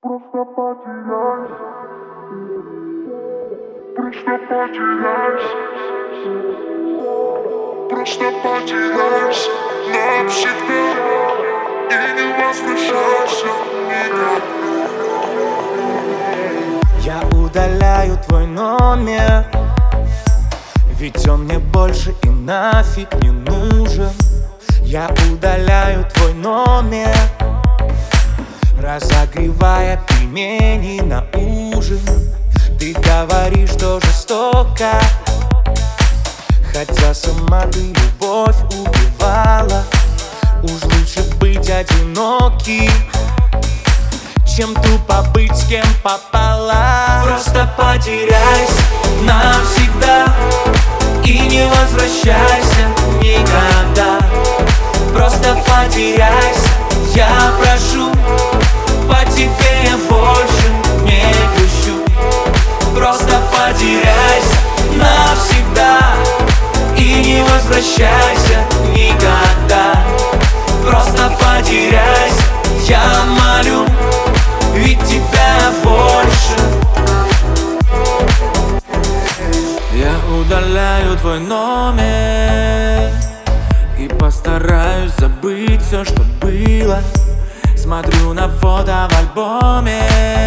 Просто потеряйся, просто потеряйся, просто потеряйся навсегда и не возвращайся никогда. Я удаляю твой номер, ведь он мне больше и нафиг не нужен. Я удаляю твой номер, разогревая пельмени на ужин. Ты говоришь, что жестоко, хотя сама ты любовь убивала. Уж лучше быть одиноким, чем тупо быть с кем попала. Просто потеряйся навсегда и не возвращайся никогда. Просто потеряйся, я прошу, по тебе я больше не грущу. Просто потеряйся навсегда и не возвращайся никогда. Просто потеряйся, я молю, ведь тебя больше. Я удаляю твой номер и постараюсь забыть все, что было. Смотрю на фото в альбоме.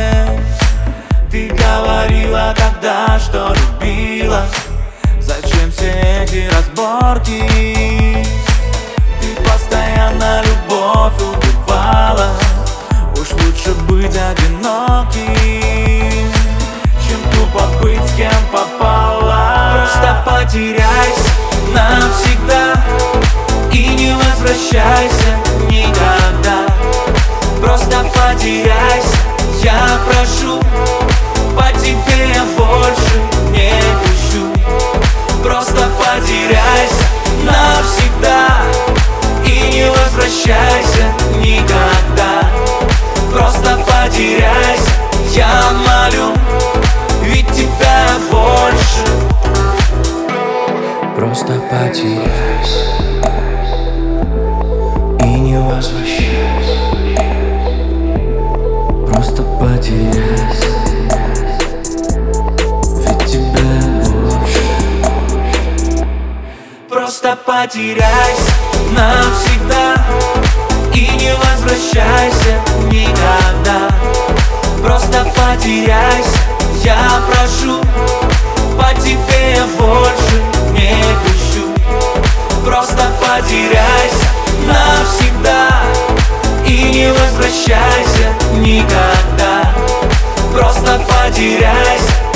Ты говорила тогда, что любила. Зачем все эти разборки? Ты постоянно любовь убивала. Уж лучше быть одиноким, чем тупо быть с кем попала. Просто потеряйся навсегда и не возвращайся никогда. Просто потеряйся, я прошу, по тебе я больше не грущу. Просто потеряйся навсегда и не возвращайся никогда. Просто потеряйся, я молю, ведь тебя больше. Просто потеряйся и не возвращайся. Просто потеряйся, ведь тебя больше. Просто потеряйся навсегда и не возвращайся никогда. Просто потеряйся, я прошу, по тебе я больше не грущу. Просто потеряйся навсегда и не возвращайся никогда. Просто потеряйся,